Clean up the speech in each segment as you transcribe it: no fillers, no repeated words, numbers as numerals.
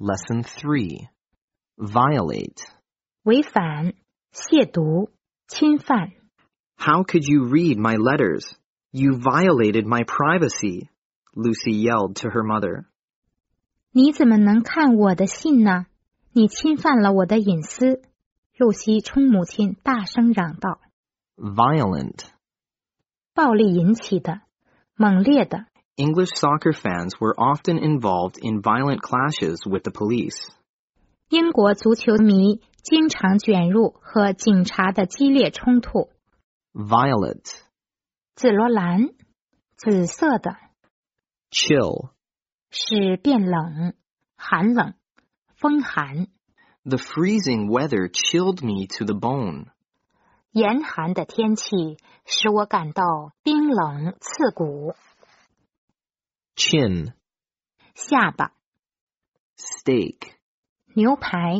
Lesson 3. Violate. 违反、亵渎、侵犯。 How could you read my letters? You violated my privacy, Lucy yelled to her mother. 你怎么能看我的信呢？你侵犯了我的隐私。露西冲母亲大声嚷道。 Violent. 暴力引起的，猛烈的。 English soccer fans were often involved in violent clashes with the police. 英国足球迷经常卷入和警察的激烈冲突。 Violet. 紫罗兰，紫色的。 Chill. 使变冷，寒冷，风寒。 The freezing weather chilled me to the bone. 严寒的天气使我感到冰冷刺骨。 Chin. 下巴， Steak. 牛排，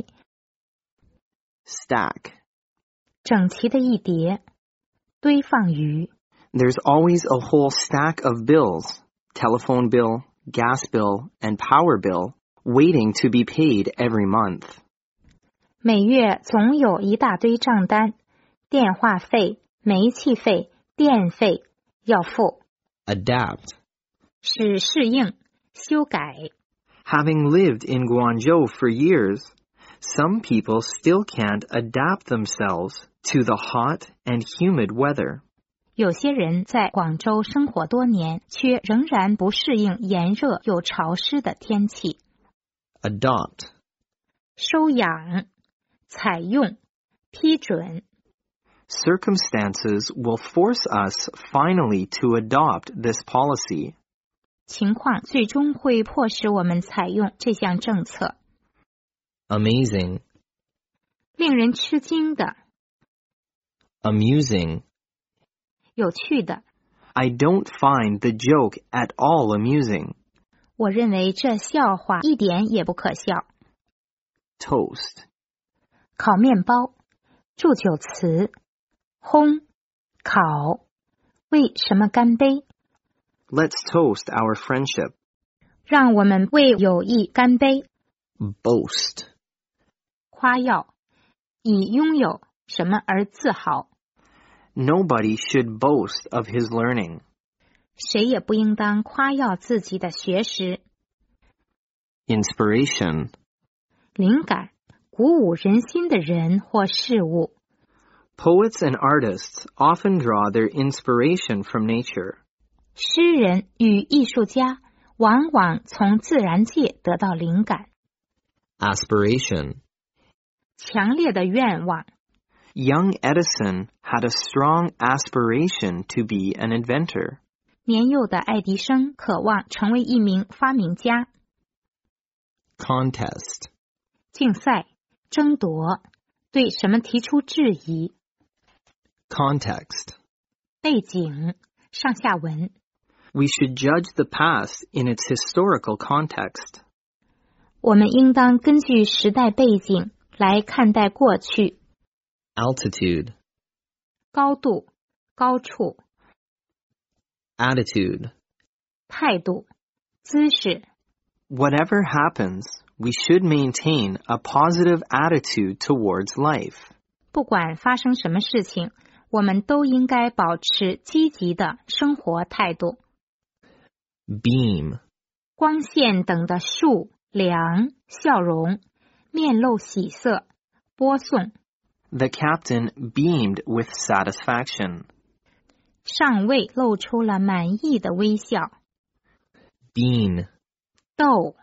Stack. 整齐的一叠，堆放于。 There's always a whole stack of bills, telephone bill, gas bill, and power bill, waiting to be paid every month. 每月总有一大堆账单，电话费、煤气费、电费要付。 Adapt. 是适应、修改。 Having lived in Guangzhou for years, some people still can't adapt themselves to the hot and humid weather. 有些人在广州生活多年，却仍然不适应炎热又潮湿的天气。 Adopt. 收养、采用、批准。 Circumstances will force us finally to adopt this policy. 情况最终会迫使我们采用这项政策。 Amazing. 令人吃惊的， Amusing. 有趣的。 I don't find the joke at all amusing. 我认为这笑话一点也不可笑。 Toast. 烤面包，祝酒词，烘，烤，为什么干杯？ Let's toast our friendship. 让我们为友谊干杯。 Boast. 夸耀，以拥有什么而自豪。 Nobody should boast of his learning. 谁也不应当夸耀自己的学识。 Inspiration. 灵感，鼓舞人心的人或事物。 Poets and artists often draw their inspiration from nature. 诗人与艺术家往往从自然界得到灵感。 Aspiration. 强烈的愿望。 Young Edison had a strong aspiration to be an inventor. 年幼的爱迪生渴望成为一名发明家。 Contest. 竞赛、争夺，对什么提出质疑。 Context. 背景、上下文。 We should judge the past in its historical context. 我们应当根据时代背景来看待过去。 Altitude. 高度、高处。 Attitude. 态度、姿势。 Whatever happens, we should maintain a positive attitude towards life. 不管发生什么事情，我们都应该保持积极的生活态度。 Beam. 光线等的树、梁、笑容，面露喜色，播送。 The captain beamed with satisfaction. 上尉露出了满意的微笑。 Bean. 逗，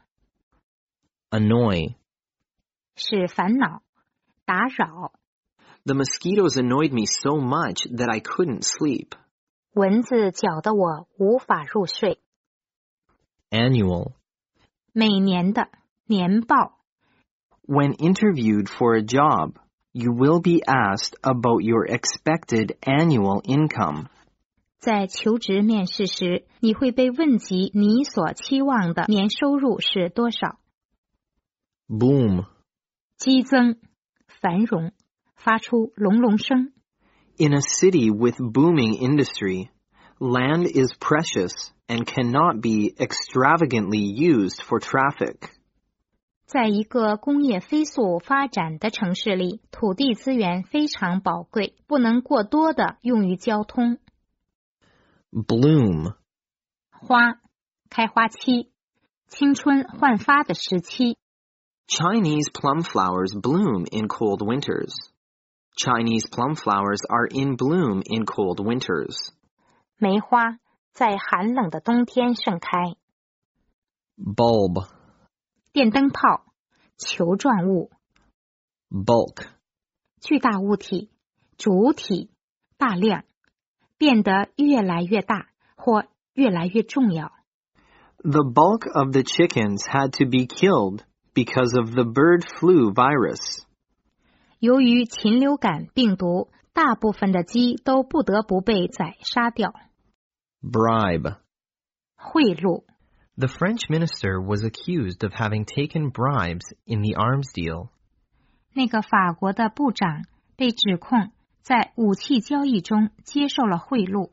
Annoy. 是烦恼、打扰。 The mosquitoes annoyed me so much that I couldn't sleep. 蚊子搅得我无法入睡。 Annual. 每年的年报。 When interviewed for a job, you will be asked about your expected annual income. 在求职面试时，你会被问及你所期望的年收入是多少。 Boom. 激增、繁荣，发出隆隆声。 In a city with booming industry, land is precious and cannot be extravagantly used for traffic. 在一个工业飞速发展的城市里，土地资源非常宝贵，不能过多的用于交通。 Bloom. 花，开花期，青春焕发的时期。 Chinese plum flowers bloom in cold winters. Chinese plum flowers are in bloom in cold winters. 梅花，在寒冷的冬天盛开。 Bulb. 电灯泡，球状物。 Bulk. 巨大物体，主体，大量，变得越来越大或越来越重要。 The bulk of the chickens had to be killed because of the bird flu virus. 由于禽流感病毒，大部分的鸡都不得不被宰杀掉。 Bribe. 贿赂。 The French minister was accused of having taken bribes in the arms deal. 那个法国的部长被指控在武器交易中接受了贿赂。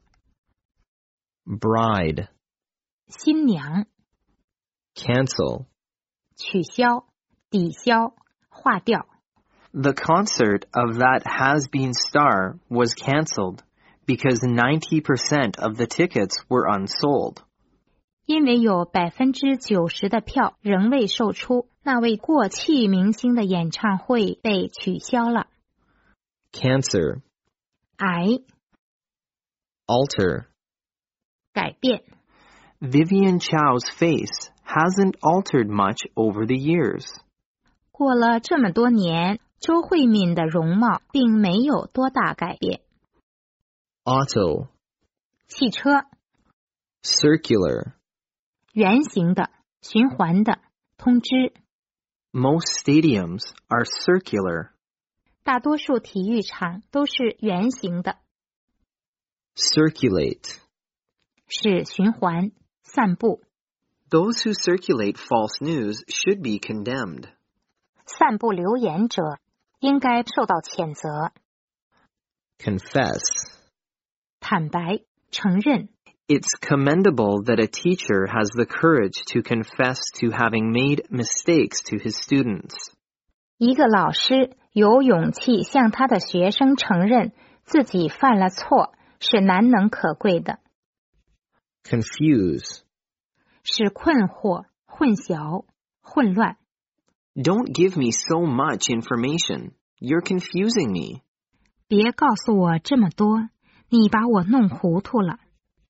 Bride. 新娘。 Cancel. 取消，抵消，划掉。 The concert of that has-been star was cancelled because 90% of the tickets were unsold. 因为有90%的票仍未售出，那位过气明星的演唱会被取消了。 Cancer. 癌。 Alter. 改变。 Vivian Chow's face hasn't altered much over the years. 过了这么多年，周慧敏的容貌并没有多大改变。 Auto. 汽车。 Circular. 圆形的，循环的，通知。 Most stadiums are circular. 大多数体育场都是圆形的。 Circulate. 是循环，散布。 Those who circulate false news should be condemned. 散布流言者应该受到谴责。 Confess. 坦白，承认。 It's commendable that a teacher has the courage to confess to having made mistakes to his students. 一个老师有勇气向他的学生承认自己犯了错，是难能可贵的。 Confuse. 是困惑、混淆、混乱。 Don't give me so much information. You're confusing me. 别告诉我这么多，你把我弄糊涂了。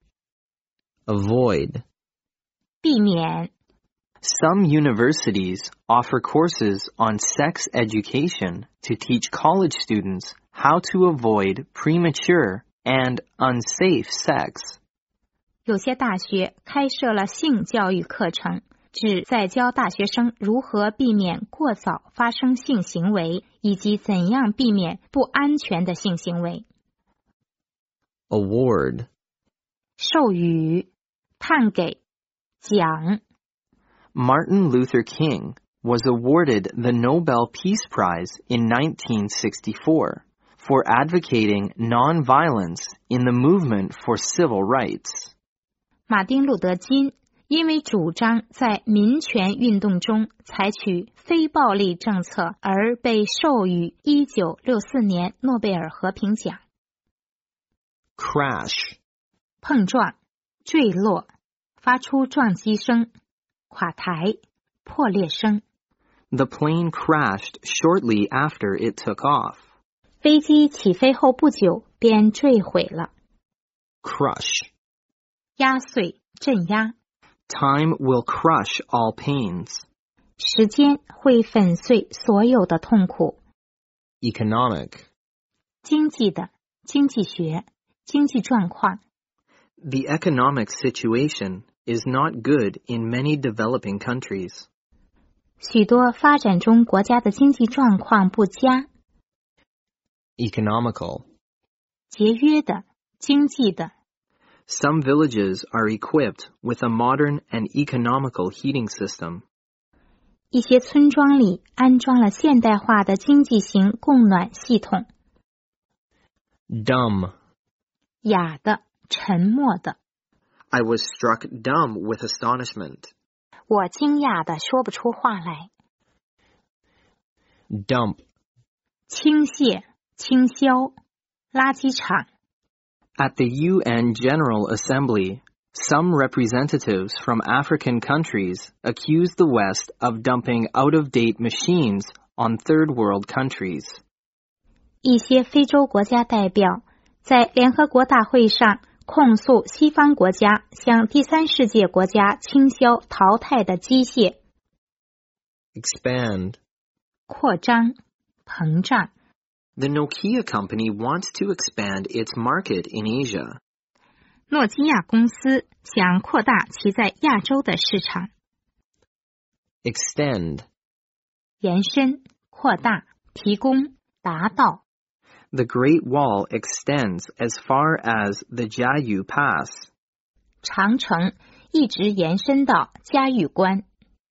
Avoid. 避免。 Some universities offer courses on sex education to teach college students how to avoid premature and unsafe sex. 有些大学开设了性教育课程，旨在教大学生如何避免过早发生性行为，以及怎样避免不安全的性行为。 Award. 授予，判给，奖。 Martin Luther King was awarded the Nobel Peace Prize in 1964 for advocating nonviolence in the movement for civil rights. 马丁·路德·金因为主张在民权运动中采取非暴力政策而被授予1964年诺贝尔和平奖。 Crash. 碰撞，坠落，发出撞击声，垮台，破裂声。 The plane crashed shortly after it took off. 飞机起飞后不久便坠毁了。 Crush. 压碎，镇压。 Time will crush all pains. 时间会粉碎所有的痛苦。 Economic. 经济的，经济学，经济状况。 The economic situation is not good in many developing countries. 许多发展中国家的经济状况不佳。 Economical. 节约的，经济的。 Some villages are equipped with a modern and economical heating system. 一些村庄里安装了现代化的经济型供暖系统。 Dumb. 哑的，沉默的。 I was struck dumb with astonishment. 我惊讶地说不出话来。 dump. 倾泻、倾销、垃圾场。 At the UN General Assembly, some representatives from African countries accused the West of dumping out-of-date machines on third world countries. 一些非洲国家代表在联合国大会上控诉西方国家向第三世界国家倾销淘汰的机械。 Expand. 扩张、膨胀。 The Nokia company wants to expand its market in Asia. 诺基亚公司想扩大其在亚洲的市场。 Extend. 延伸、扩大、提供、达到。 The Great Wall extends as far as the Jiayu Pass. 长城一直延伸到嘉峪关。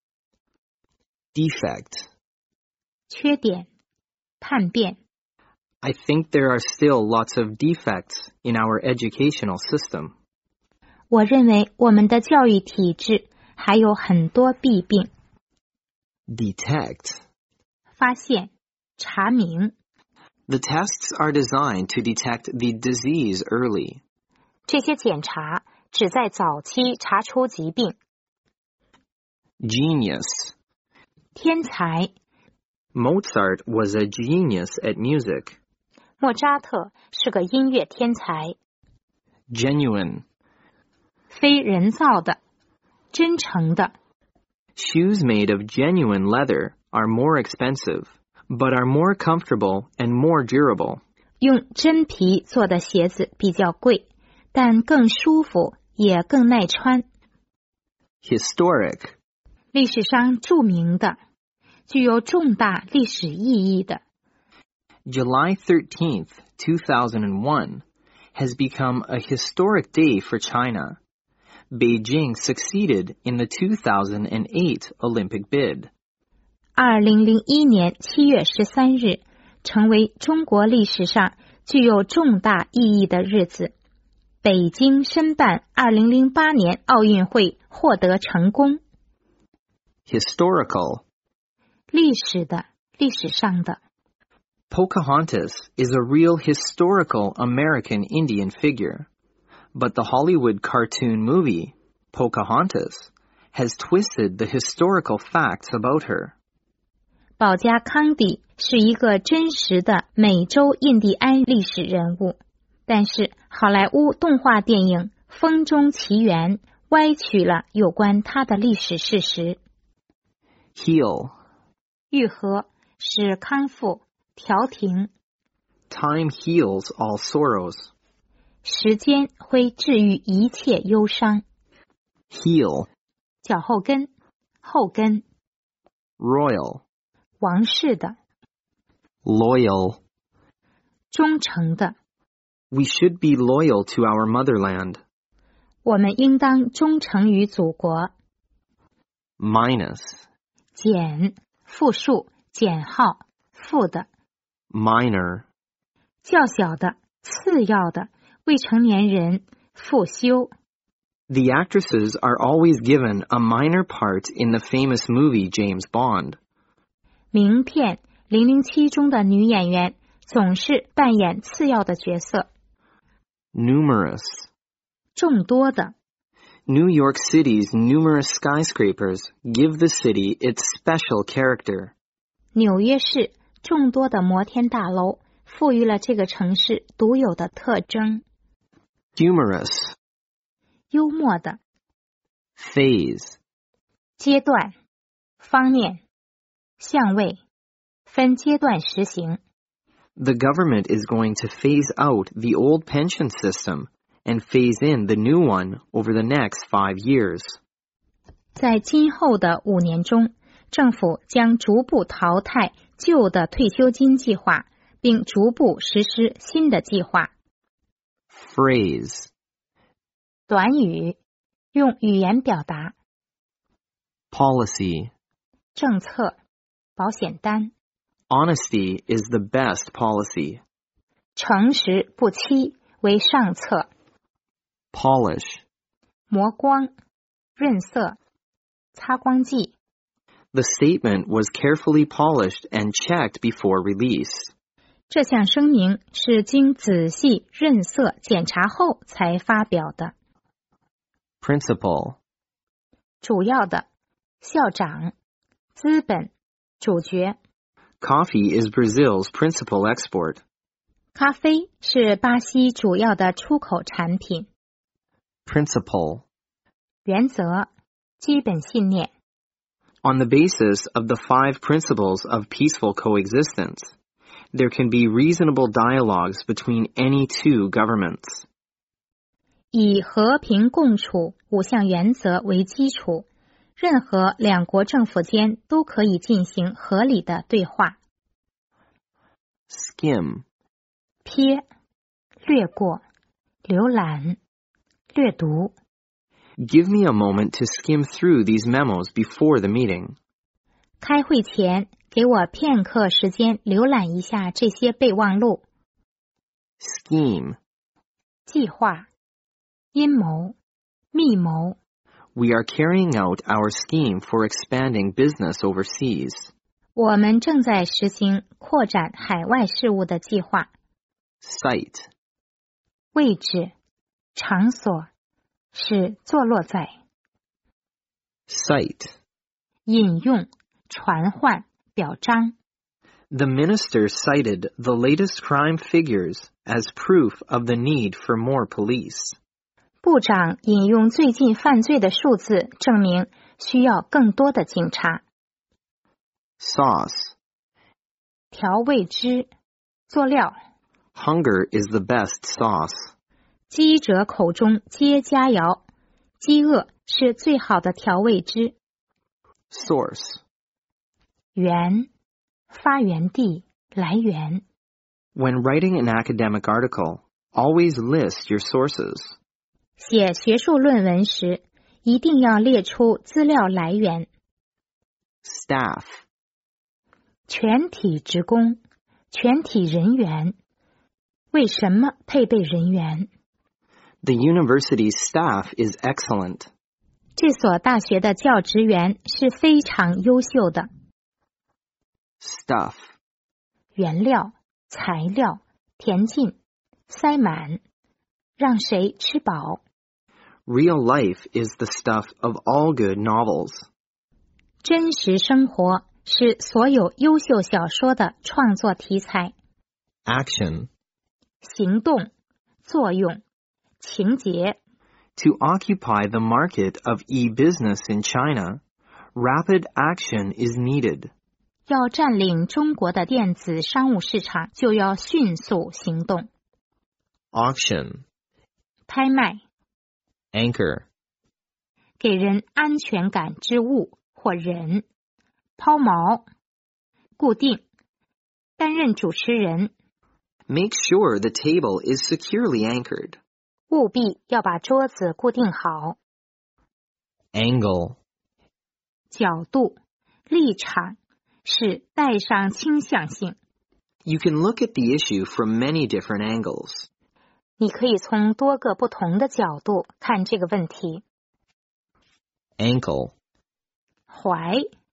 Defect. 缺点、叛变。 I think there are still lots of defects in our educational system. 我认为我们的教育体制还有很多弊病。 Detect. 发现、查明。 The tests are designed to detect the disease early. 这些检查旨在早期查出疾病。 Genius. 天才。 Mozart was a genius at music. 莫扎特是个音乐天才。 Genuine. 非人造的，真诚的。 Shoes made of genuine leather are more expensive, but are more comfortable and more durable. 用真皮做的鞋子比较贵，但更舒服，也更耐穿。 Historic. 历史上著名的，具有重大历史意义的。 July 13th, 2001, has become a historic day for China. Beijing succeeded in the 2008 Olympic bid. 2001年7月13日成为中国历史上具有重大意义的日子。北京申办2008年奥运会获得成功。 Historical. 历史的，历史上的。 Pocahontas is a real historical American Indian figure, but the Hollywood cartoon movie, Pocahontas, has twisted the historical facts about her. 保加康帝是一个真实的美洲印第安历史人物，但是好莱坞动画电影《风中奇缘》歪曲了有关他的历史事实。 Heal. 愈合，使康复，调停。 Time heals all sorrows. 时间会治愈一切忧伤。 Heel. 脚后跟，后跟。 Royal. 王室的。 Loyal. 忠诚的。 We should be loyal to our motherland. 我们应当忠诚于祖国。 Minus. 减，复数，减号，负的。 Minor. 较小的，次要的，未成年人，复修。 The actresses are always given a minor part in the famous movie James Bond. 名片007中的女演员总是扮演次要的角色。 Numerous. 众多的。 New York City's numerous skyscrapers give the city its special character. 纽约市众多的摩天大楼赋予了这个城市独有的特征。 Humorous. 幽默的。 Phase. 阶段，方面，相位，分阶段实行。 The government is going to phase out the old pension system and phase in the new one over the next 5 years. 在今后的5年中，政府将逐步淘汰旧的退休金计划，并逐步实施新的计划。 Phrase. 短语，用语言表达。 Policy. 政策，保险单。 Honesty is the best policy. 诚实不欺为上策。 Polish. 磨光，润色，擦光剂。 The statement was carefully polished and checked before release. 这项声明是经仔细润色检查后才发表的。 Principal. 主要的，校长，资本，主角。 Coffee is Brazil's principal export. 咖啡是巴西主要的出口产品。 Principle. 原则，基本信念。 On the basis of the 5 principles of peaceful coexistence, there can be reasonable dialogues between any 2 governments. 以和平共处5项原则为基础，任何两国政府间都可以进行合理的对话。 Skim. 瞥，略过，浏览，阅读。 Give me a moment to skim through these memos before the meeting. 开会前，给我片刻时间浏览一下这些备忘录。 Scheme. 计划，阴谋，密谋。 We are carrying out our scheme for expanding business overseas. 我们正在实行扩展海外事务的计划。 Site. 位置，场所，是坐落在。 Cite. 引用，传唤，表彰。 The minister cited the latest crime figures as proof of the need for more police. 部长引用最近犯罪的数字，证明需要更多的警察。 Sauce. 调味汁，佐料。 Hunger is the best sauce. 饥者口中皆佳肴，饥饿是最好的调味汁。 Source. 源，发源地，来源。 When writing an academic article, always list your sources. 写学术论文时，一定要列出资料来源。 Staff. 全体职工，全体人员。为什么配备人员？ The university's staff is excellent. 这所大学的教职员是非常优秀的。 Stuff. 原料，材料，填进，塞满，让谁吃饱。 Real life is the stuff of all good novels. 真实生活是所有优秀小说的创作题材。 Action. 行动，作用，情节。 To occupy the market of e-business in China, rapid action is needed. 要占领中国的电子商务市场，就要迅速行动。 Auction. 拍卖， Anchor. 给人安全感之物或人。抛锚，固定，担任主持人。 Make sure the table is securely anchored. 务必要把桌子固定好。 Angle. 角度，立场，是带上倾向性。 You can look at the issue from many different angles. 你可以从多个不同的角度看这个问题。 Ankle. 踝，